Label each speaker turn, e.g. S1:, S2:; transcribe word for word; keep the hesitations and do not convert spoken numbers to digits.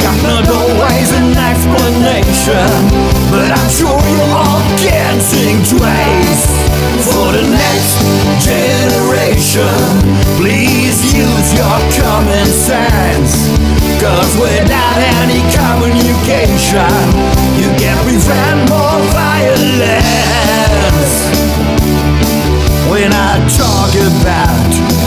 S1: not always an explanation, but I'm sure you're all getting trace. For the next generation, please use your common sense, cause without any communication, you can prevent more violence. When I talk about